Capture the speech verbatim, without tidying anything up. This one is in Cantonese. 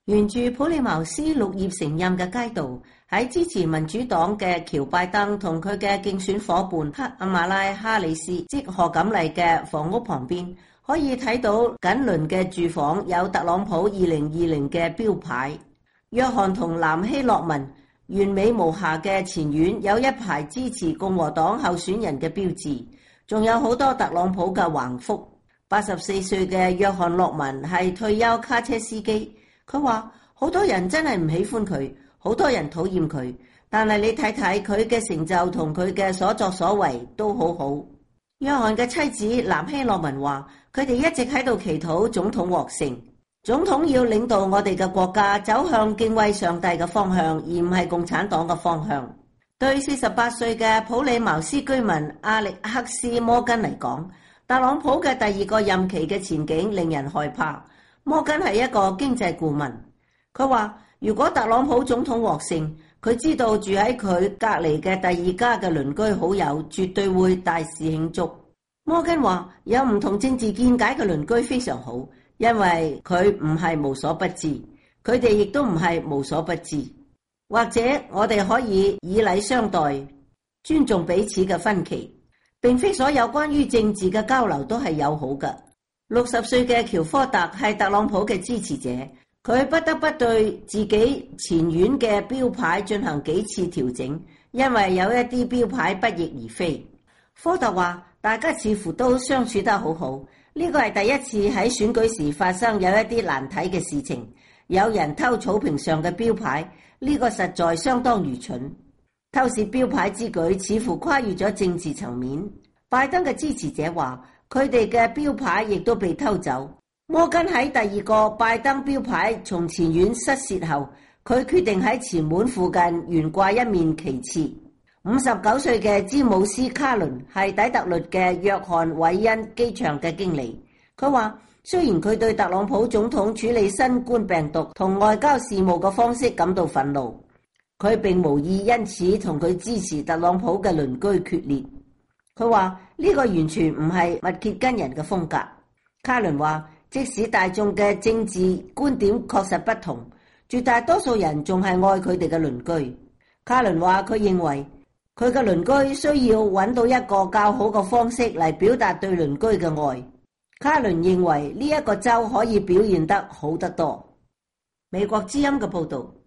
沿住普利茅斯綠葉成蔭嘅街道，喺支持民主黨嘅喬拜登同佢嘅競選夥伴克馬拉哈里斯即賀錦麗嘅房屋旁邊，可以睇到緊鄰嘅住房有特朗普二零二零嘅標牌。約翰同南希洛文完美無瑕嘅前院有一排支持共和黨候選人嘅標誌，仲有好多特朗普嘅橫幅。八十四歲嘅約翰洛文係退休卡車司機。佢話好多人真係唔喜歡佢，好多人討厭佢，但係你睇睇佢嘅成就同佢嘅所作所為都好好。約翰嘅妻子南希洛文話，佢哋一直喺度祈禱總統獲勝，總統要領導我哋嘅國家走向敬畏上帝嘅方向，而唔係共產黨嘅方向。對四十八歲嘅普利茅斯居民阿力克斯摩根嚟講，特朗普嘅第二個任期嘅前景令人害怕。摩根係一個經濟顧問，佢話如果特朗普總統獲勝，佢知道住喺佢隔離嘅第二家嘅鄰居好友絕對會大肆慶祝。摩根話有唔同政治見解嘅鄰居非常好，因為佢唔係無所不知，佢哋亦都唔係無所不知。或者我哋可以以禮相待，尊重彼此嘅分歧。並非所有關於政治嘅交流都係友好嘅。六十歲嘅喬科特係特朗普嘅支持者，佢不得不對自己前院嘅標牌進行幾次調整，因為有一啲標牌不翼而飛。科特話大家似乎都相處得好好，呢個係第一次喺選舉時發生有一啲難睇嘅事情，有人偷草坪上嘅標牌，呢個實在相當愚蠢。偷竊標牌之舉似乎跨越咗政治層面。拜登嘅支持者話佢哋嘅標牌亦都被偷走。摩根喺第二個拜登標牌從前院失竊後，佢決定喺前門附近懸掛一面旗幟。五十九歲嘅詹姆斯卡倫係底特律嘅約翰韋恩機場嘅經理。佢話雖然佢對特朗普總統處理新冠病毒同外交事務嘅方式感到憤怒，佢並無意因此同佢支持特朗普嘅鄰居決裂。佢話呢個完全唔係密歇根人嘅風格。卡倫話即使大眾嘅政治觀點確實不同，絕大多數人仲係愛佢哋嘅鄰居。卡倫話佢認為佢嘅鄰居需要揾到一個較好嘅方式嚟表達對鄰居嘅愛。卡倫認為呢一個州可以表現得好得多。美國之音嘅報導。